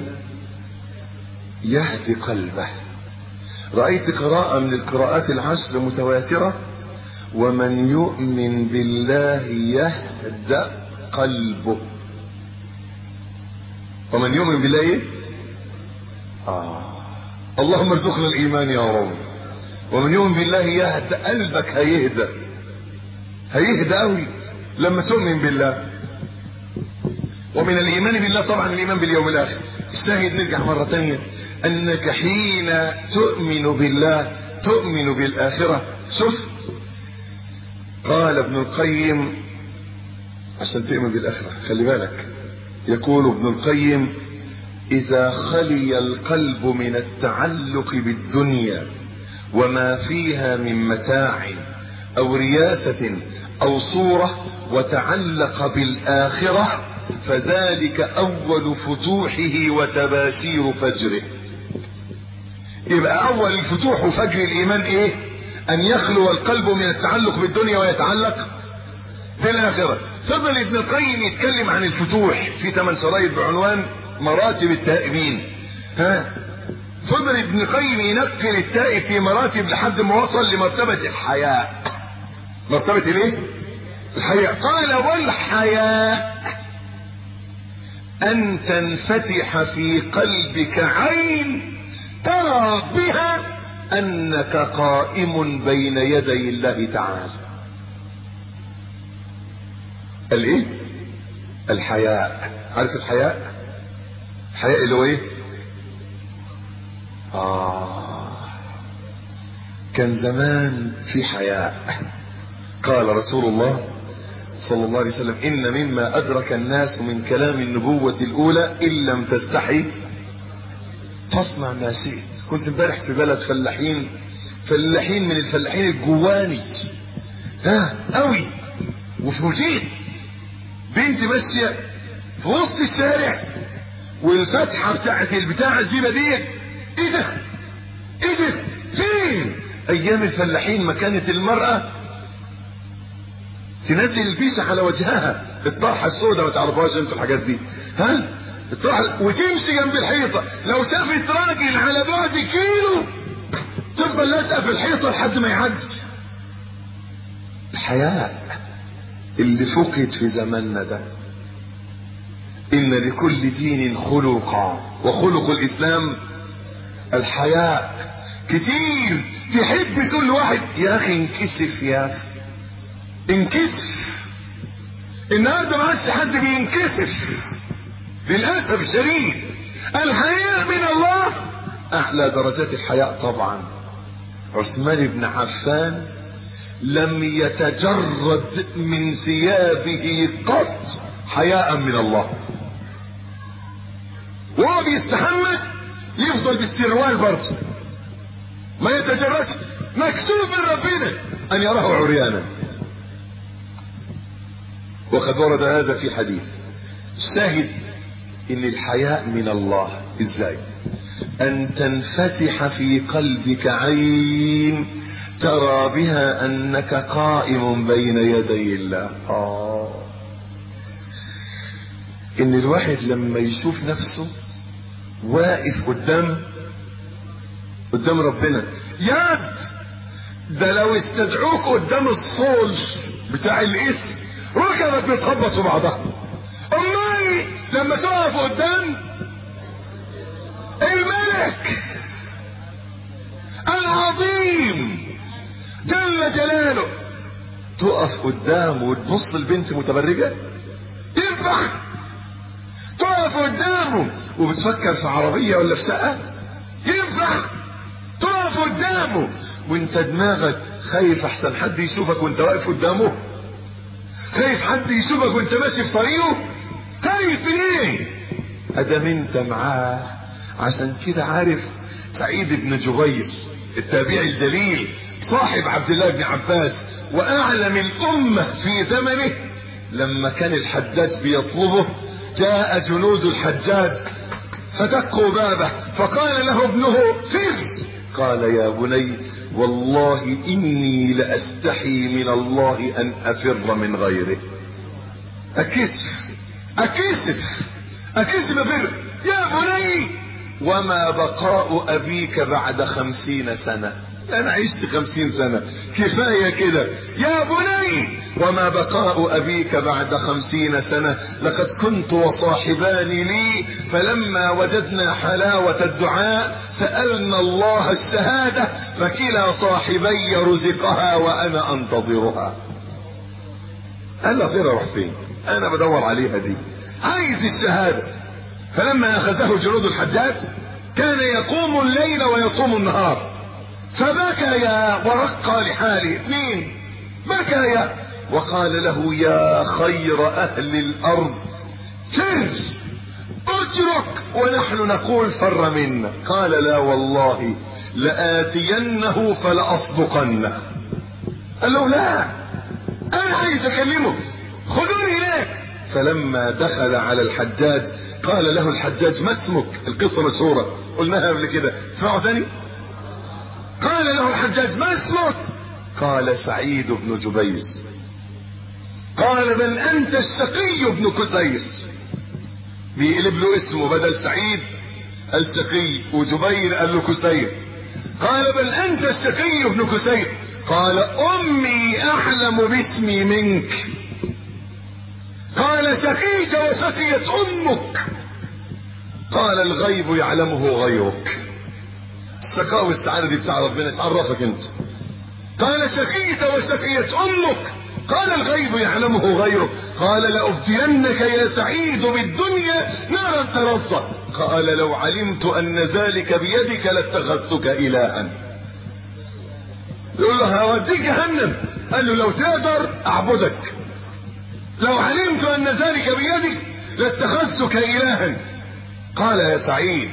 يهدي قلبه. رأيت قراءة من القراءات العشر متواترة: ومن يؤمن بالله يهدأ قلبه. ومن يؤمن بالله آه اللهم ارزقنا الإيمان يا رب. ومن يؤمن بالله يهدأ قلبك، هيهدأ هيهدأ قوي لما تؤمن بالله. ومن الإيمان بالله طبعا الإيمان باليوم الآخر. الشاهد نرجع مرة تانية، أنك حين تؤمن بالله تؤمن بالآخرة. شوف قال ابن القيم عشان تؤمن بالآخرة خلي بالك، يقول ابن القيم: إذا خلي القلب من التعلق بالدنيا وما فيها من متاع أو رياسة أو صورة وتعلق بالآخرة فذلك أول فتوحه وتباشير فجره. يبقى أول الفتوح وفجر الإيمان إيه؟ أن يخلو القلب من التعلق بالدنيا ويتعلق بالآخرة. فضل ابن القيم يتكلم عن الفتوح في ثمان شرايط بعنوان مراتب التائبين. ها فضل ابن القيم ينقل التائب في مراتب لحد ما وصل لمرتبة الحياء. مرتبة الايه؟ الحياء. قال: والحياء أن تنفتح في قلبك عين ترى بها أنك قائم بين يدي الله تعالى. الايه؟ الحياء. عارف الحياء؟ الحياء اللي هو ايه؟ آه كان زمان في حياء. قال رسول الله صلى الله عليه وسلم: إن مما أدرك الناس من كلام النبوة الأولى إن لم تستحي فاصنع ما شئت. كنت امبارح في بلد فلاحين، فلاحين من الفلاحين الجواني ها قوي، وفوجئت بنت ماشيه في وسط الشارع والفتحه بتاعت البتاع الجيبه دي. ايه ده؟ ايه ده؟ فين؟ ايام الفلاحين ما كانت المراه تنزل البيسه على وجهها، الطرحه السوداء، ما تعرفوهاش انتوا الحاجات دي؟ ها الطرحه، وتمشي جنب الحيطه، لو شافت راجل على بعد كيلو تفضل لازقه في الحيطه لحد ما يعدي. الحياء اللي فقد في زماننا ده. إن لكل دين خلقا وخلق الإسلام الحياء. كتير تحب تقول لواحد: يا أخي انكسف، يا أخي انكسف. النهارده ما عادش حد بينكسف للأسف الشديد. الحياء من الله. أعلى درجات الحياء طبعا عثمان بن عفان لم يتجرد من ثيابه قط حياء من الله، وهو بيستحمى يفضل بالسروال برضه ما يتجردش، مكسوف من ربنا ان يراه عريانا. وقد ورد هذا في حديث. الشاهد ان الحياء من الله. ازاي؟ ان تنفتح في قلبك عين ترى بها انك قائم بين يدي الله. آه. ان الواحد لما يشوف نفسه واقف قدام قدام ربنا، ياد ده لو استدعوك قدام الصول بتاع الاسم ركبك بتخبط في بعضها. امال لما تقف قدام الملك العظيم جل جلاله تقف قدامه وتبص البنت متبرجة؟ ينفع؟ تقف قدامه وبتفكر في عربية ولا في شقة؟ ينفع؟ تقف قدامه وانت دماغك خايف احسن حد يشوفك وانت واقف قدامه؟ خايف حد يشوفك وانت ماشي في طريقه؟ خايف من ايه؟ ادام انت معاه. عشان كده عارف سعيد بن جبير التابعي الجليل صاحب عبد الله بن عباس واعلم الامة في زمنه، لما كان الحجاج بيطلبه جاء جنود الحجاج فدقوا بابه فقال له ابنه سر. قال: يا بني والله إني لأستحي من الله أن أفر من غيره. أكسف أكسف أكسف أفر. يا بني وما بقاء أبيك بعد خمسين سنة. أنا عشت خمسين سنة كفاية كده. يا بني وما بقاء أبيك بعد خمسين سنة لقد كنت وصاحبان لي فلما وجدنا حلاوة الدعاء سألنا الله الشهادة فكلا صاحبي رزقها وأنا أنتظرها. أنا فين أروح فين؟ أنا بدور عليها دي، عايز الشهادة. فلما أخذه جنود الحجاج كان يقوم الليل ويصوم النهار، فبكى ورقى لحاله. اثنين بكى وقال له يا خير اهل الارض فر اترك ونحن نقول فر منا. قال لا والله لآتينه فلأصدقنه. قال له لا انا عايز اكلمه، خذوني اليك. فلما دخل على الحجاج قال له الحجاج ما اسمك؟ القصة مشهورة قلناها قبل كده، اسمعوا ثاني. قال له الحجاج ما اسمك؟ قال سعيد بن جبير. قال بل انت الشقي بن كسير. بيقلب له اسمه، بدل سعيد الشقي وجبير قال له كسير. قال بل انت الشقي بن كسير. قال امي اعلم باسمي منك. قال شقيت وشقيت امك. قال الغيب يعلمه غيرك. الشقاء والسعادة دي بتاع ربنا، ايش عرفك انت؟ قال شقيت وشقيت امك. قال الغيب يعلمه غيرك. قال لأبدينك يا سعيد بالدنيا نارا ترصى. قال لو علمت ان ذلك بيدك لاتخذتك الها. يقول له هوديك جهنم. قال له لو تقدر اعبدك، لو علمت ان ذلك بيدك لاتخذتك الها. قال يا سعيد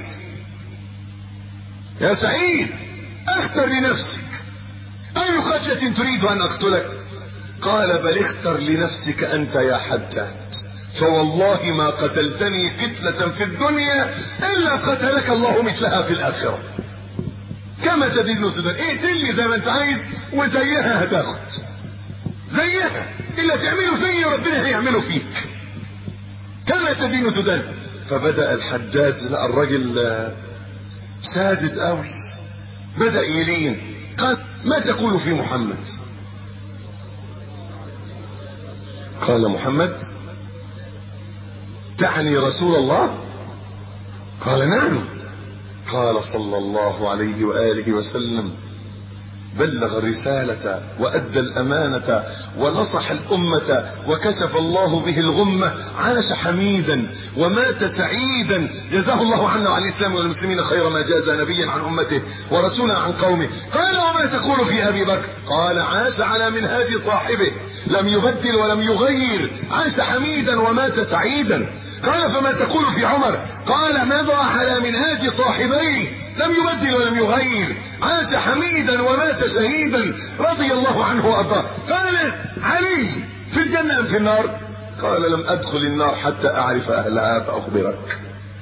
يا سعيد اختر لنفسك اي قتلة تريد ان اقتلك؟ قال بل اختر لنفسك انت يا حجاج، فوالله ما قتلتني قتلة في الدنيا الا قتلك الله مثلها في الاخرة. كما تدين تدين، اقتلني زي ما انت عايز وزيها هتاخد، زيها الا تعمله زي ربنا هيعمله فيك. كما تدين تدين. فبدأ الحجاج لقى الرجل ساجد قوي، بدأ يلين. قال ما تقول في محمد؟ قال محمد تعني رسول الله؟ قال نعم. قال صلى الله عليه وآله وسلم بلغ الرسالة وأدى الأمانة ونصح الأمة وكشف الله به الغمة، عاش حميدا ومات سعيدا، جزاه الله عنا وعن الإسلام والمسلمين خير ما جاز نبيا عن أمته ورسولا عن قومه. قال وما تقول في أبي بكر؟ قال عاش على منهاج صاحبه لم يبدل ولم يغير، عاش حميدا ومات سعيدا. قال فما تقول في عمر؟ قال مضى على منهاج صاحبيه لم يبدل ولم يغير، عاش حميدا ومات شهيدا رضي الله عنه وارضاه. قال علي في الجنة ام في النار؟ قال لم ادخل النار حتى اعرف اهلها فاخبرك.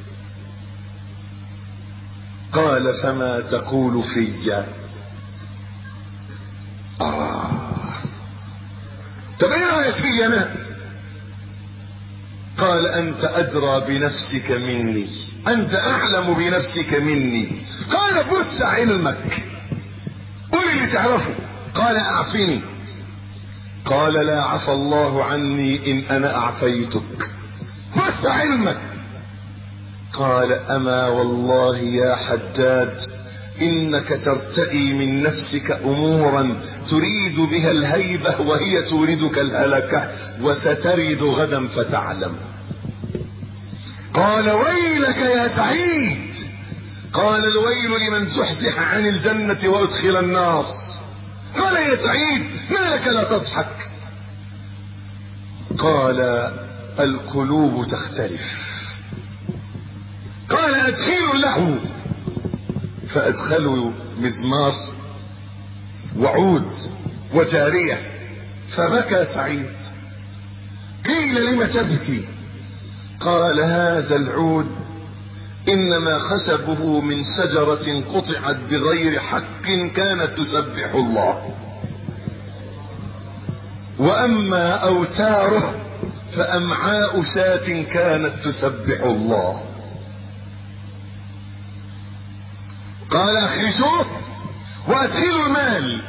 قال فما تقول في؟ آه. طب ايه رايك في انا؟ قال انت ادرى بنفسك مني، انت اعلم بنفسك مني. قال بث علمك، قول اللي تعرفه. قال اعفني. قال لا عفى الله عني ان انا اعفيتك. بث علمك. قال اما والله يا حجاج انك ترتئي من نفسك امورا تريد بها الهيبة وهي توردك الهلكة، وسترد غدا فتعلم. قال ويلك يا سعيد. قال الويل لمن زحزح عن الجنة وادخل النار. قال يا سعيد ما لك لا تضحك؟ قال القلوب تختلف. قال ادخلوا له. فادخلوا مزمار وعود وجارية، فبكى سعيد. قيل لم تبكي؟ قال هذا العود ان بينما خشبه من شجرة قطعت بغير حق كانت تسبح الله، واما اوتاره فامعاء شاة كانت تسبح الله. قال اخرجوه وادخلوا المال.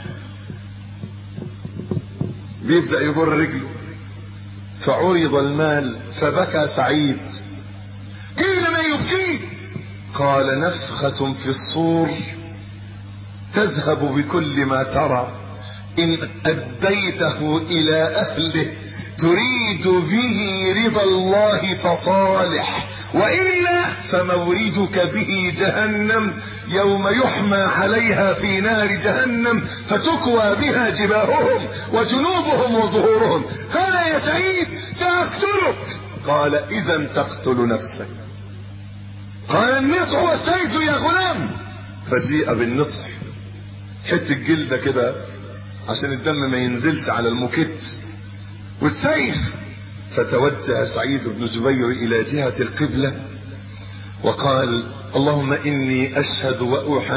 بيبدأ يبر رجله، فعرض المال فبكى سعيد. قيل ما يبكيك؟ قال نفخة في الصور تذهب بكل ما ترى، إن أديته إلى أهله تريد به رضا الله فصالح، وإلا فموردك به جهنم يوم يحمى عليها في نار جهنم فتكوى بها جباههم وجنوبهم وظهورهم. قال يا سعيد سأقتلك. قال إذا تقتل نفسك. قال النطح والسيف يا غلام. فجيء بالنطح، حتة جلدة كده عشان الدم ما ينزلش على المكت، والسيف. فتوجه سعيد بن جبير الى جهة القبلة وقال اللهم اني اشهد واحاج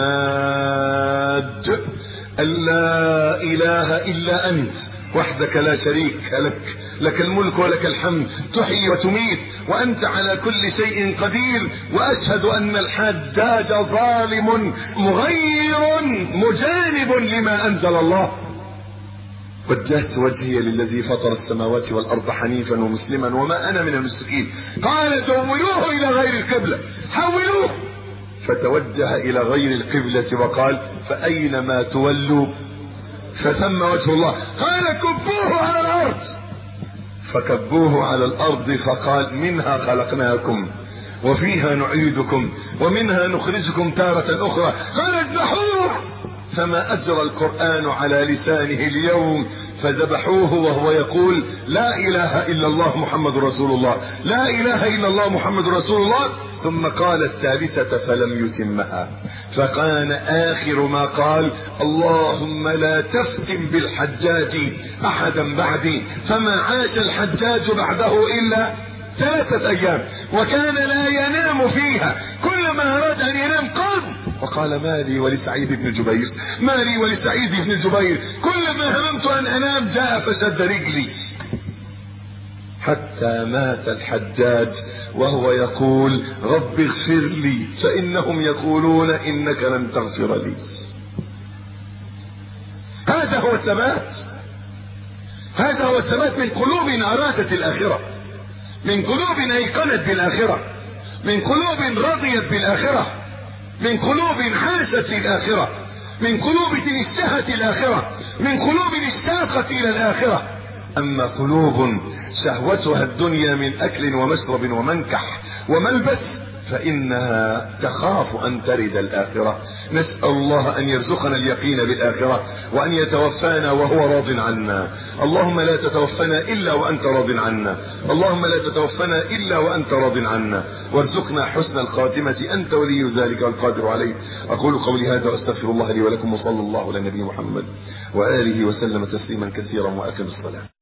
ان لا اله الا انت وحدك لا شريك لك، لك الملك ولك الحمد، تحيي وتميت وانت على كل شيء قدير، واشهد ان الحجاج ظالم مغير مجانب لما انزل الله. وجهت وجهي للذي فطر السماوات والارض حنيفا ومسلما وما انا من المشركين. قال حولوه الى غير القبلة، حولوه. فتوجه الى غير القبلة وقال فاينما تولوا فثم وجه الله. قال كبوه على الارض. فكبوه على الارض فقال منها خلقناكم وفيها نعيدكم ومنها نخرجكم تارة اخرى. قال اذبحوه. فما اجرى القرآن على لسانه اليوم، فذبحوه وهو يقول لا اله الا الله محمد رسول الله، لا اله الا الله محمد رسول الله. ثم قال الثالثة فلم يتمها، فكان اخر ما قال اللهم لا تفتن بالحجاج احدا بعدي. فما عاش الحجاج بعده الا ثلاثة ايام، وكان لا ينام فيها، كلما اراد ان ينام قام وقال مالي ولسعيد بن جبير، مالي ولسعيد بن جبير، كلما هممت ان انام جاء فشد رجلي. حتى مات الحجاج وهو يقول رب اغفر لي فانهم يقولون انك لن تغفر لي. هذا هو الثبات، هذا هو الثبات من قلوب ارادت الاخرة، من قلوب ايقنت بالاخرة، من قلوب رضيت بالاخرة، من قلوب عاشت الاخرة، من قلوب اشتهت الاخرة، من قلوب اشتاقت الى الاخرة. اما قلوب شهوتها الدنيا من اكل ومشرب ومنكح وملبس فانها تخاف ان ترد الاخرة. نسأل الله ان يرزقنا اليقين بالاخرة وان يتوفانا وهو راض عنا. اللهم لا تتوفنا الا وانت راض عنا، اللهم لا تتوفنا الا وانت راض عنا، وارزقنا حسن الخاتمة، انت ولي ذلك والقادر عليه. اقول قولي هذا واستغفر الله لي ولكم، وصلى الله على نبي محمد وآله وسلم تسليما كثيرا، واقم الصلاة.